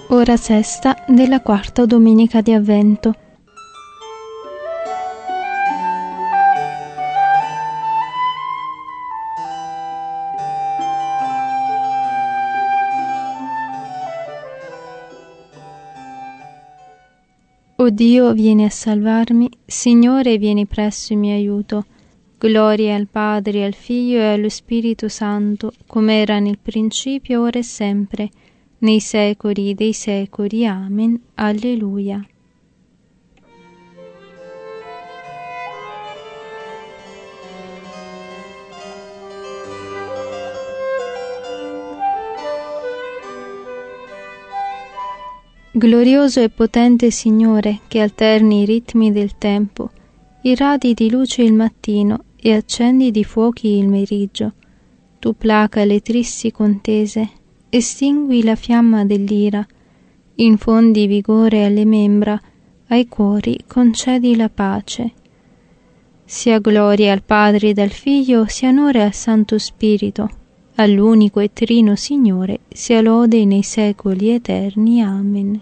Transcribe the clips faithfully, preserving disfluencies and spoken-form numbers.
Ora sesta della quarta domenica di Avvento. O Dio, vieni a salvarmi, Signore, vieni presso in mio aiuto. Gloria al Padre, al Figlio e allo Spirito Santo, come era nel principio, ora e sempre, nei secoli dei secoli. Amen. Alleluia. Glorioso e potente Signore, che alterni i ritmi del tempo, irradi di luce il mattino e accendi di fuochi il meriggio. Tu placa le tristi contese, estingui la fiamma dell'ira, infondi vigore alle membra, ai cuori concedi la pace. Sia gloria al Padre ed al Figlio, sia onore al Santo Spirito, all'unico e trino Signore, sia lode nei secoli eterni. Amen.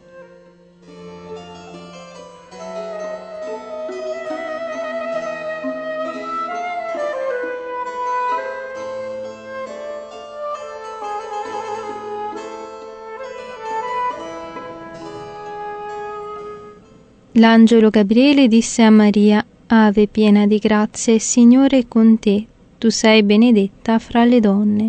L'angelo Gabriele disse a Maria: Ave piena di grazia, il Signore è con te, tu sei benedetta fra le donne.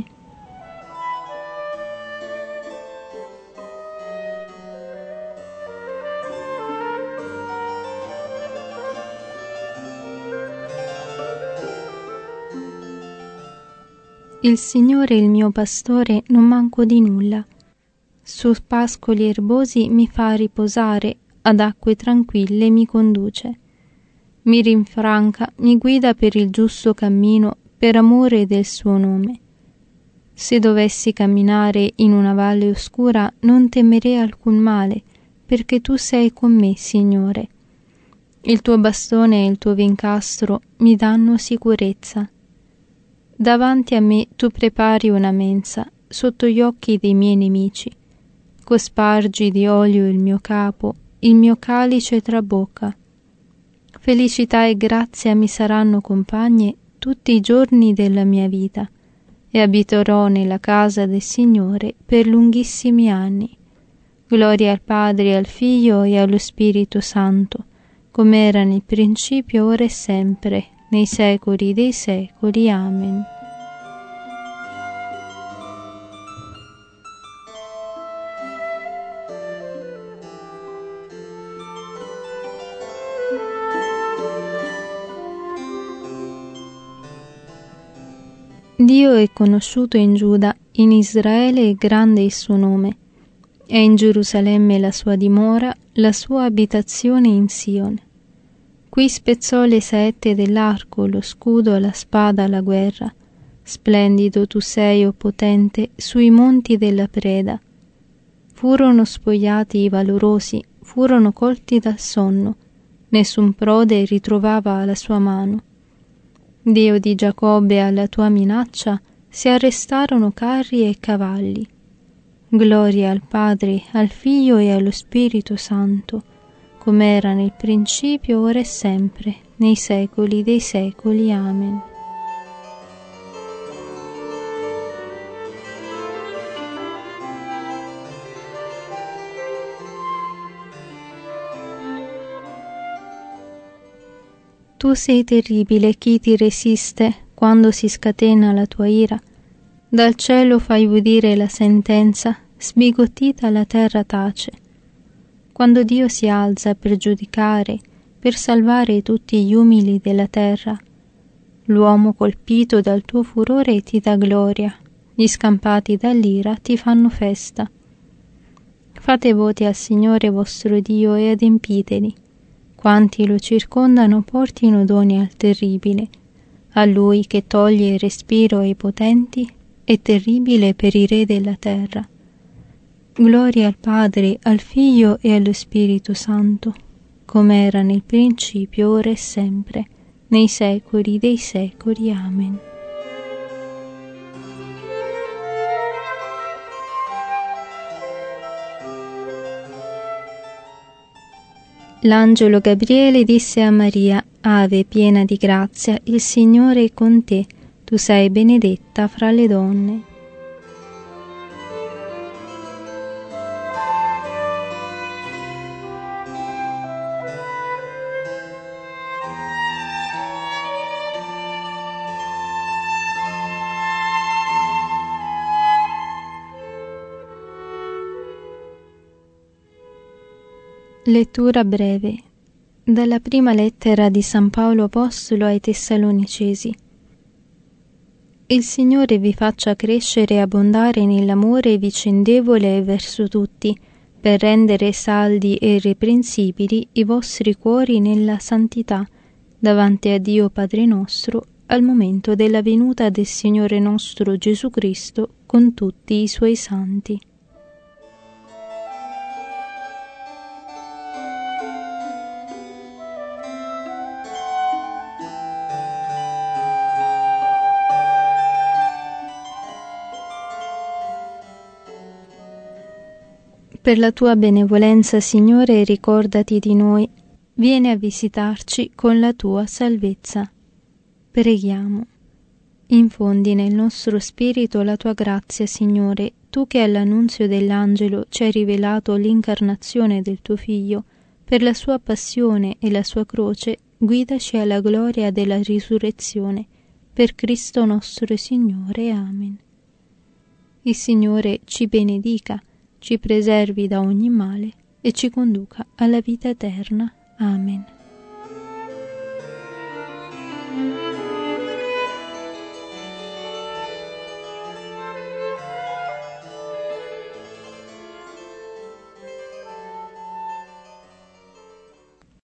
Il Signore è il mio pastore, non manco di nulla. Su pascoli erbosi mi fa riposare, ad acque tranquille mi conduce. Mi rinfranca, mi guida per il giusto cammino, per amore del suo nome. Se dovessi camminare in una valle oscura, non temerei alcun male, perché tu sei con me, Signore. Il tuo bastone e il tuo vincastro mi danno sicurezza. Davanti a me tu prepari una mensa, sotto gli occhi dei miei nemici. Cospargi di olio il mio capo, il mio calice trabocca. Felicità e grazia mi saranno compagne tutti i giorni della mia vita, e abiterò nella casa del Signore per lunghissimi anni. Gloria al Padre, al Figlio e allo Spirito Santo, come era nel principio, ora e sempre, nei secoli dei secoli. Amen. Dio è conosciuto in Giuda, in Israele è grande il suo nome. È in Gerusalemme la sua dimora, la sua abitazione in Sion. Qui spezzò le saette dell'arco, lo scudo, la spada, la guerra. Splendido tu sei, o potente, sui monti della preda. Furono spogliati i valorosi, furono colti dal sonno. Nessun prode ritrovava la sua mano. Dio di Giacobbe, alla tua minaccia si arrestarono carri e cavalli. Gloria al Padre, al Figlio e allo Spirito Santo, come era nel principio, ora e sempre, nei secoli dei secoli. Amen. Tu sei terribile, chi ti resiste quando si scatena la tua ira? Dal cielo fai udire la sentenza, sbigottita la terra tace. Quando Dio si alza per giudicare, per salvare tutti gli umili della terra, l'uomo colpito dal tuo furore ti dà gloria, gli scampati dall'ira ti fanno festa. Fate voti al Signore vostro Dio e adempiteli. Quanti lo circondano portino doni al terribile. A Lui che toglie il respiro ai potenti, è terribile per i re della terra. Gloria al Padre, al Figlio e allo Spirito Santo, come era nel principio, ora e sempre, nei secoli dei secoli. Amen. L'angelo Gabriele disse a Maria: Ave piena di grazia, il Signore è con te, tu sei benedetta fra le donne. Lettura breve dalla prima lettera di San Paolo Apostolo ai Tessalonicesi. Il Signore vi faccia crescere e abbondare nell'amore vicendevole verso tutti, per rendere saldi e irreprensibili i vostri cuori nella santità, davanti a Dio Padre nostro, al momento della venuta del Signore nostro Gesù Cristo con tutti i Suoi santi. Per la tua benevolenza, Signore, ricordati di noi. Vieni a visitarci con la tua salvezza. Preghiamo. Infondi nel nostro spirito la tua grazia, Signore, tu che all'annunzio dell'angelo ci hai rivelato l'incarnazione del tuo Figlio. Per la sua passione e la sua croce, guidaci alla gloria della risurrezione. Per Cristo nostro Signore. Amen. Il Signore ci benedica, ci preservi da ogni male e ci conduca alla vita eterna. Amen.